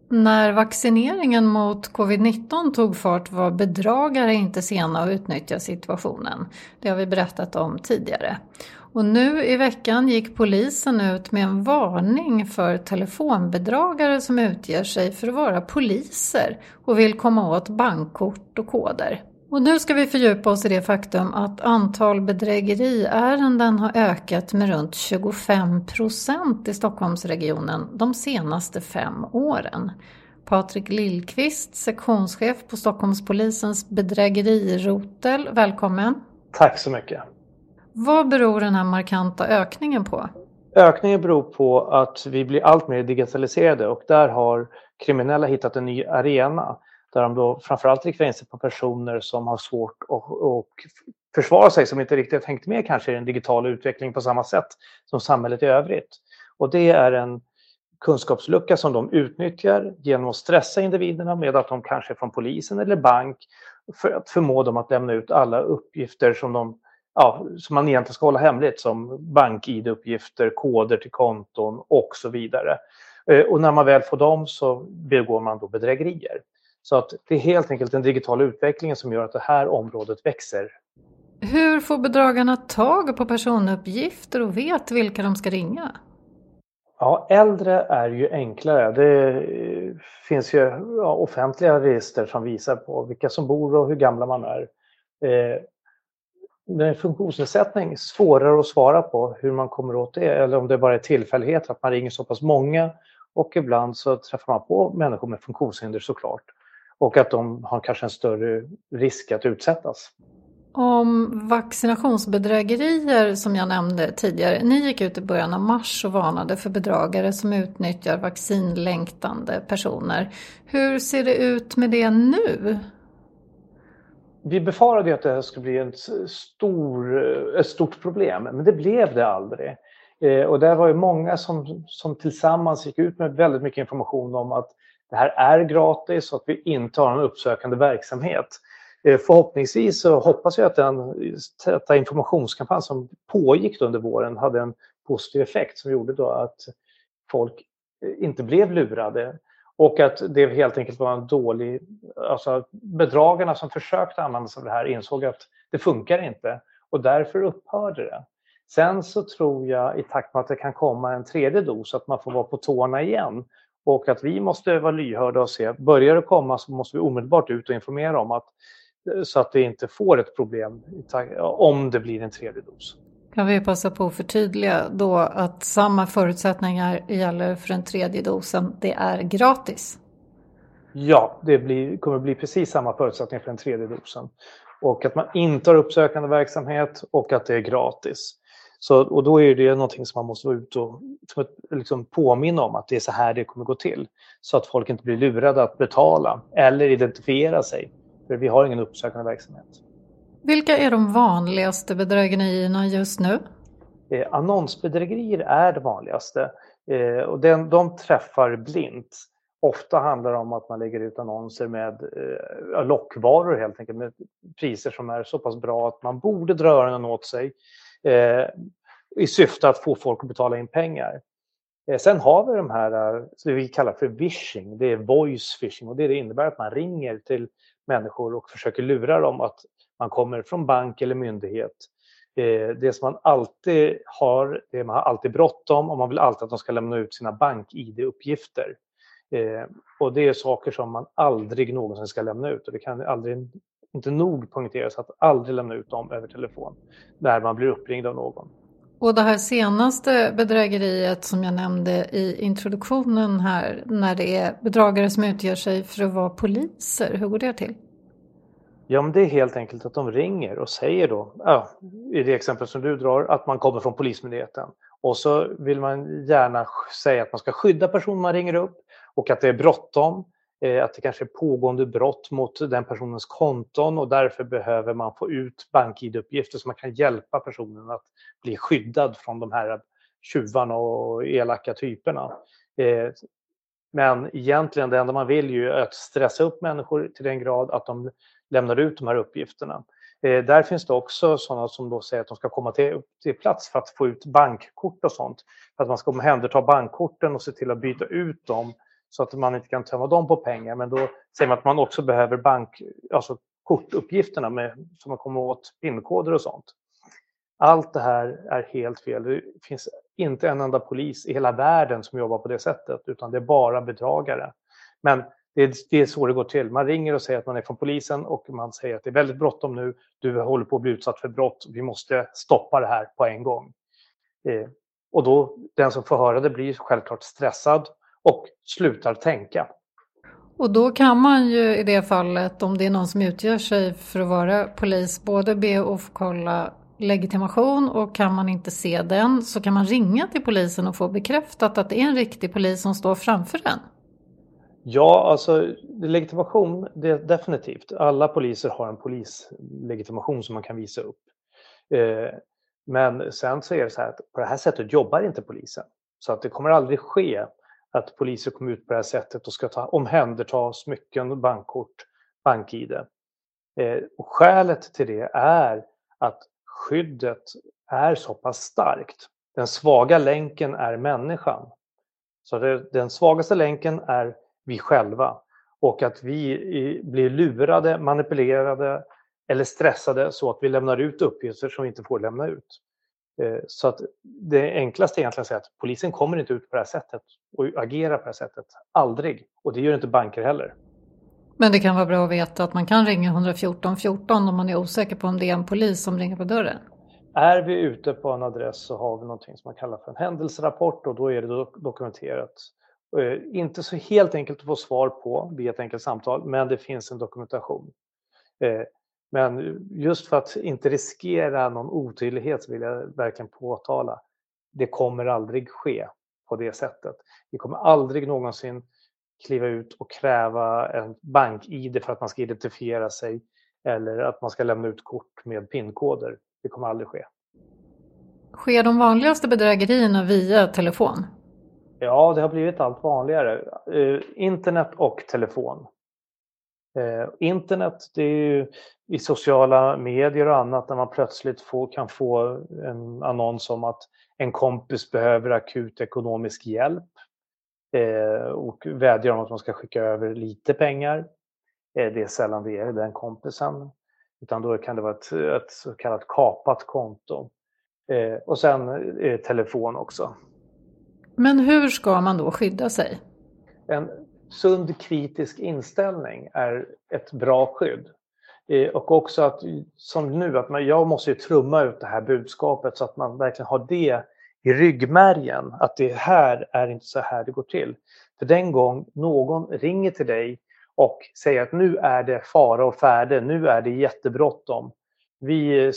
När vaccineringen mot covid-19 tog fart var bedragare inte sena att utnyttja situationen. Det har vi berättat om tidigare. Och nu i veckan gick polisen ut med en varning för telefonbedragare som utger sig för att vara poliser och vill komma åt bankkort och koder. Och nu ska vi fördjupa oss i det faktum att antal bedrägeriärenden har ökat med runt 25% i Stockholmsregionen de senaste 5 åren. Patrik Lillqvist, sektionschef på Stockholmspolisens bedrägerirotel, välkommen. Tack så mycket. Vad beror den här markanta ökningen på? Ökningen beror på att vi blir allt mer digitaliserade och där har kriminella hittat en ny arena. Där de då framförallt riktar in sig på personer som har svårt att försvara sig, som inte riktigt hängt med kanske i den digitala utvecklingen på samma sätt som samhället i övrigt. Och det är en kunskapslucka som de utnyttjar genom att stressa individerna med att de kanske är från polisen eller bank för att förmå dem att lämna ut alla uppgifter som som man egentligen ska hålla hemligt, som bank-id-uppgifter, koder till konton och så vidare. Och när man väl får dem så begår man då bedrägerier. Så att det är helt enkelt den digitala utvecklingen som gör att det här området växer. Hur får bedragarna tag på personuppgifter och vet vilka de ska ringa? Ja, äldre är ju enklare. Det finns ju offentliga register som visar på vilka som bor och hur gamla man är. Det är en funktionsnedsättning, svårare att svara på hur man kommer åt det. Eller om det bara är tillfällighet att man ringer så pass många. Och ibland så träffar man på människor med funktionshinder såklart. Och att de har kanske en större risk att utsättas. Om vaccinationsbedrägerier som jag nämnde tidigare. Ni gick ut i början av mars och varnade för bedragare som utnyttjar vaccinlängtande personer. Hur ser det ut med det nu? Vi befarade att det här skulle bli ett stort problem, men det blev det aldrig. Och det var ju många som tillsammans gick ut med väldigt mycket information om att det här är gratis och att vi inte har en uppsökande verksamhet. Förhoppningsvis så hoppas jag att den informationskampanj som pågick under våren hade en positiv effekt som gjorde då att folk inte blev lurade. Och att det helt enkelt var en bedragarna som försökte använda sig av det här insåg att det funkar inte och därför upphörde det. Sen så tror jag i takt med att det kan komma en tredje dos att man får vara på tårna igen och att vi måste vara lyhörda och se, börjar det komma så måste vi omedelbart ut och informera om så att vi inte får ett problem om det blir en tredje dos. Kan vi passa på att förtydliga då att samma förutsättningar gäller för den tredje dosen, det är gratis? Ja, det kommer bli precis samma förutsättningar för den tredje dosen. Och att man inte har uppsökande verksamhet och att det är gratis. Och då är det någonting som man måste vara ute och liksom påminna om att det är så här det kommer gå till. Så att folk inte blir lurade att betala eller identifiera sig. För vi har ingen uppsökande verksamhet. Vilka är de vanligaste bedrägerierna just nu? Annonsbedrägerier är det vanligaste. Och de träffar blint. Ofta handlar det om att man lägger ut annonser med lockvaror helt enkelt. Med priser som är så pass bra att man borde dra öronen åt sig. I syfte att få folk att betala in pengar. Sen har vi de här som vi kallar för phishing. Det är voice phishing och det innebär att man ringer till människor och försöker lura dem att man kommer från bank eller myndighet. Det som man alltid har, det man har alltid bråttom och man vill alltid att de ska lämna ut sina bank-id-uppgifter. Och det är saker som man aldrig någonsin ska lämna ut och det kan inte nog poängteras att aldrig lämna ut dem över telefon när man blir uppringd av någon. Och det här senaste bedrägeriet som jag nämnde i introduktionen här, när det är bedragare som utger sig för att vara poliser, hur går det till? Ja, men det är helt enkelt att de ringer och säger då, i det exempel som du drar, att man kommer från polismyndigheten. Och så vill man gärna säga att man ska skydda personen man ringer upp och att det är bråttom, att det kanske är pågående brott mot den personens konton och därför behöver man få ut bank-id-uppgifter så man kan hjälpa personen att bli skyddad från de här tjuvarna och elaka typerna. Men egentligen det enda man vill ju är att stressa upp människor till den grad att de lämnar ut de här uppgifterna. Där finns det också sådana som då säger att de ska komma till plats för att få ut bankkort och sånt. För att man ska omhänderta bankkorten och se till att byta ut dem så att man inte kan tömma dem på pengar. Men då säger man att man också behöver alltså kortuppgifterna så man kommer åt pinkoder och sånt. Allt det här är helt fel. Det finns inte en enda polis i hela världen som jobbar på det sättet, utan det är bara bedragare. Men det är så det går till. Man ringer och säger att man är från polisen och man säger att det är väldigt bråttom nu. Du håller på att bli utsatt för brott. Vi måste stoppa det här på en gång. Och då, den som får höra det blir självklart stressad och slutar tänka. Och då kan man ju i det fallet, om det är någon som utgör sig för att vara polis, både be och få kolla legitimation, och kan man inte se den så kan man ringa till polisen och få bekräftat att det är en riktig polis som står framför den. Ja, alltså legitimation, det är definitivt. Alla poliser har en polislegitimation som man kan visa upp. Men sen så är det så här att på det här sättet jobbar inte polisen. Så att det kommer aldrig ske att poliser kommer ut på det här sättet och ska omhänderta smycken, bankkort, bank-ID. Och skälet till det är att skyddet är så pass starkt. Den svaga länken är människan. Så den svagaste länken är vi själva. Och att vi blir lurade, manipulerade eller stressade så att vi lämnar ut uppgifter som vi inte får lämna ut. Så att det enklaste egentligen är att säga att polisen kommer inte ut på det här sättet och agerar på det här sättet. Aldrig. Och det gör inte banker heller. Men det kan vara bra att veta att man kan ringa 114 14 om man är osäker på om det är en polis som ringer på dörren. Är vi ute på en adress så har vi någonting som man kallar för en händelserapport, och då är det dokumenterat. Inte så helt enkelt att få svar på via ett enkelt samtal, men det finns en dokumentation. Men just för att inte riskera någon otydlighet så vill jag verkligen påtala. Det kommer aldrig ske på det sättet. Vi kommer aldrig någonsin kliva ut och kräva en bank-ID för att man ska identifiera sig, eller att man ska lämna ut kort med pinkoder. Det kommer aldrig ske. Sker de vanligaste bedrägerierna via telefon? Ja, det har blivit allt vanligare. Internet och telefon. Internet, det är ju i sociala medier och annat där man plötsligt kan få en annons om att en kompis behöver akut ekonomisk hjälp och vädjar om att man ska skicka över lite pengar. Det är sällan det är den kompisen, utan då kan det vara ett så kallat kapat konto. Och sen telefon också. Men hur ska man då skydda sig? En sund kritisk inställning är ett bra skydd. Och också att, som nu, att jag måste ju trumma ut det här budskapet så att man verkligen har det i ryggmärgen. Att det här är inte så här det går till. För den gång någon ringer till dig och säger att nu är det fara och färde, nu är det jättebråttom. Vi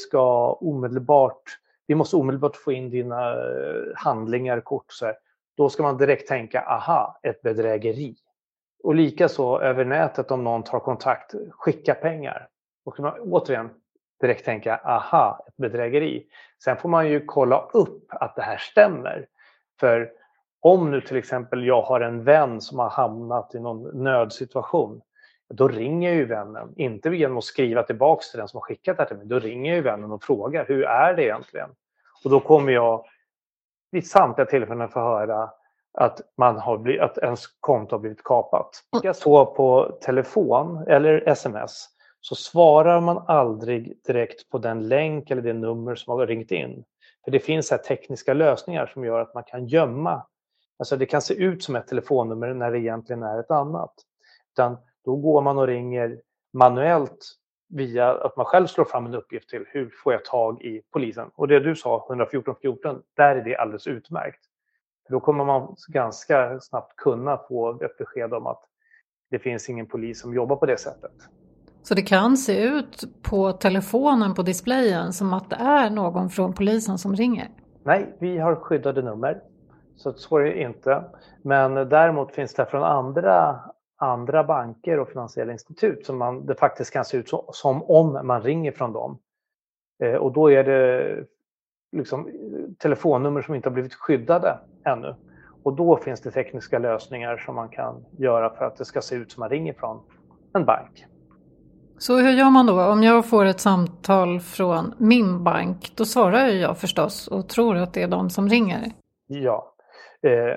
måste omedelbart få in dina handlingar, kort så här. Då ska man direkt tänka, aha, ett bedrägeri. Och likaså över nätet om någon tar kontakt, skicka pengar. Då ska man återigen direkt tänka, aha, ett bedrägeri. Sen får man ju kolla upp att det här stämmer. För om nu till exempel jag har en vän som har hamnat i någon nödsituation, då ringer ju vännen, inte genom att skriva tillbaka till den som har skickat det här till mig, då ringer ju vännen och frågar, hur är det egentligen? Och då kommer jag vid samtliga tillfällen få höra att att ens konto har blivit kapat. Så på telefon eller sms så svarar man aldrig direkt på den länk eller det nummer som har ringt in. För det finns här tekniska lösningar som gör att man kan gömma. Alltså det kan se ut som ett telefonnummer när det egentligen är ett annat. Utan då går man och ringer manuellt via att man själv slår fram en uppgift till hur får jag tag i polisen. Och det du sa, 114 14, där är det alldeles utmärkt. För då kommer man ganska snabbt kunna få ett besked om att det finns ingen polis som jobbar på det sättet. Så det kan se ut på telefonen på displayen som att det är någon från polisen som ringer? Nej, vi har skyddade nummer. Så är det inte. Men däremot finns det från andra banker och finansiella institut som det faktiskt kan se ut som om man ringer från dem. Och då är det liksom telefonnummer som inte har blivit skyddade ännu. Och då finns det tekniska lösningar som man kan göra för att det ska se ut som man ringer från en bank. Så hur gör man då? Om jag får ett samtal från min bank, då svarar jag förstås och tror att det är de som ringer. Ja,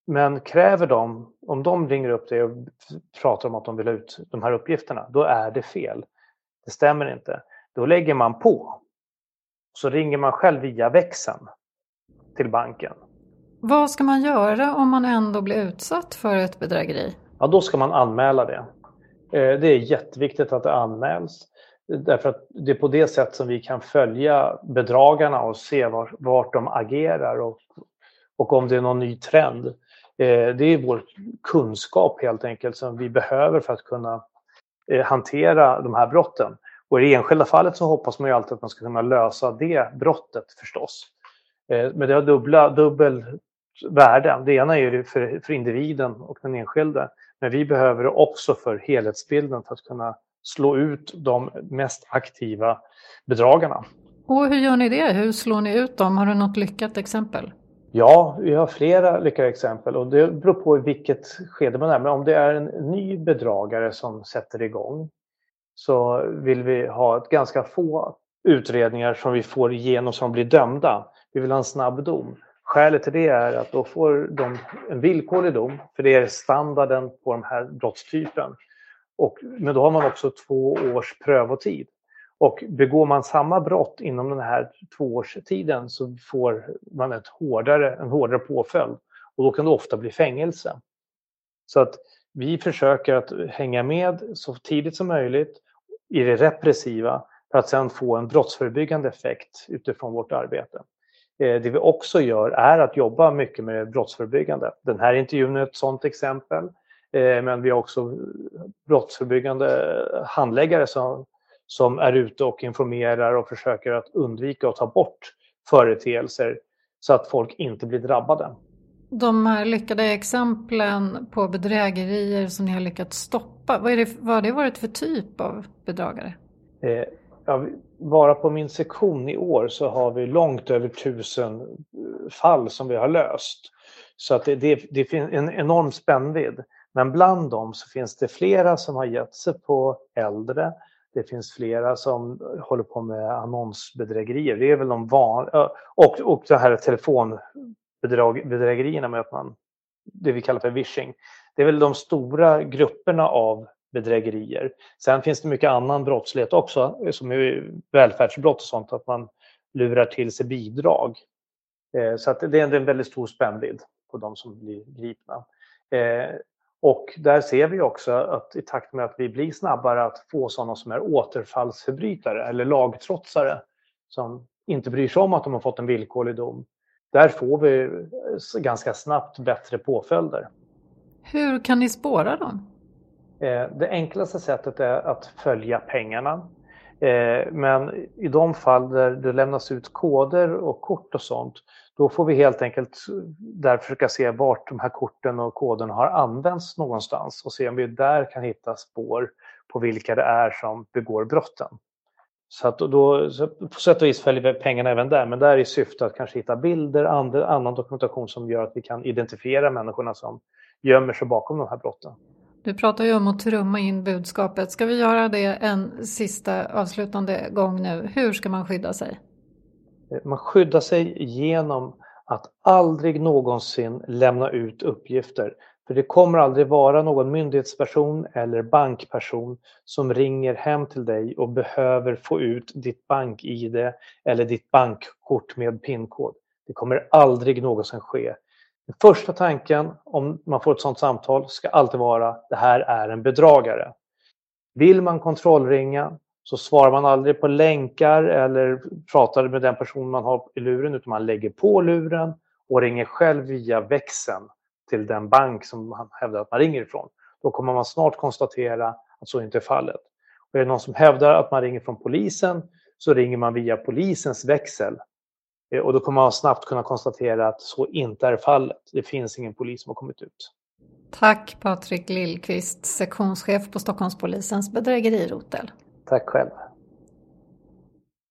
Men kräver de, om de ringer upp dig och pratar om att de vill ha ut de här uppgifterna, då är det fel. Det stämmer inte. Då lägger man på. Så ringer man själv via växeln till banken. Vad ska man göra om man ändå blir utsatt för ett bedrägeri? Ja, då ska man anmäla det. Det är jätteviktigt att det anmäls. Därför att det är på det sätt som vi kan följa bedragarna och se vart de agerar och om det är någon ny trend. Det är vår kunskap helt enkelt som vi behöver för att kunna hantera de här brotten. Och i det enskilda fallet så hoppas man ju alltid att man ska kunna lösa det brottet förstås. Men det har dubbel värde. Det ena är ju för individen och den enskilde. Men vi behöver det också för helhetsbilden för att kunna slå ut de mest aktiva bedragarna. Och hur gör ni det? Hur slår ni ut dem? Har du något lyckat exempel? Ja, vi har flera lyckade exempel och det beror på i vilket skede man är. Men om det är en ny bedragare som sätter igång så vill vi ha ett ganska få utredningar som vi får igenom som blir dömda. Vi vill ha en snabb dom. Skälet till det är att då får de en villkorlig dom, för det är standarden på den här brottstypen. Men då har man också 2 års prövotid. Och begår man samma brott inom den här 2-årstiden så får man en hårdare påföljd. Och då kan det ofta bli fängelse. Så att vi försöker att hänga med så tidigt som möjligt i det repressiva för att sedan få en brottsförebyggande effekt utifrån vårt arbete. Det vi också gör är att jobba mycket med brottsförebyggande. Den här intervjun är ett sådant exempel. Men vi har också brottsförebyggande handläggare som är ute och informerar och försöker att undvika att ta bort företeelser så att folk inte blir drabbade. De här lyckade exemplen på bedrägerier som ni har lyckats stoppa, vad har det varit för typ av bedragare? Bara på min sektion i år så har vi långt över 1000 fall som vi har löst. Så att det finns en enorm spännvidd. Men bland dem så finns det flera som har gett sig på äldre. Det finns flera som håller på med annonsbedrägerier. Det är väl de vanliga. Och det här telefonbedrägerierna med att det vi kallar för vishing. Det är väl de stora grupperna av bedrägerier. Sen finns det mycket annan brottslighet också som är välfärdsbrott och sånt, att man lurar till sig bidrag. Så att det är en väldigt stor spännvidd på de som blir gripna. Och där ser vi också att i takt med att vi blir snabbare att få sådana som är återfallsförbrytare eller lagtrotsare som inte bryr sig om att de har fått en villkorlig dom. Där får vi ganska snabbt bättre påföljder. Hur kan ni spåra dem? Det enklaste sättet är att följa pengarna. Men i de fall där det lämnas ut koder och kort och sånt, då får vi helt enkelt där försöka se vart de här korten och koderna har använts någonstans och se om vi där kan hitta spår på vilka det är som begår brotten. Så att då på sätt och vis följer vi pengarna även där, men där är syftet att kanske hitta bilder, annan dokumentation som gör att vi kan identifiera människorna som gömmer sig bakom de här brotten. Du pratar ju om att trumma in budskapet. Ska vi göra det en sista avslutande gång nu? Hur ska man skydda sig? Man skyddar sig genom att aldrig någonsin lämna ut uppgifter. För det kommer aldrig vara någon myndighetsperson eller bankperson som ringer hem till dig och behöver få ut ditt bank-ID eller ditt bankkort med PIN-kod. Det kommer aldrig någonsin ske. Den första tanken om man får ett sådant samtal ska alltid vara: det här är en bedragare. Vill man kontrollringa så svarar man aldrig på länkar eller pratar med den person man har i luren, utan man lägger på luren och ringer själv via växeln till den bank som man hävdar att man ringer ifrån. Då kommer man snart konstatera att så inte är fallet. Och är det någon som hävdar att man ringer från polisen så ringer man via polisens växel. Och då kommer man snabbt kunna konstatera att så inte är fallet. Det finns ingen polis som har kommit ut. Tack Patrik Lillqvist, sektionschef på Stockholmspolisens bedrägerirotel. Tack själv.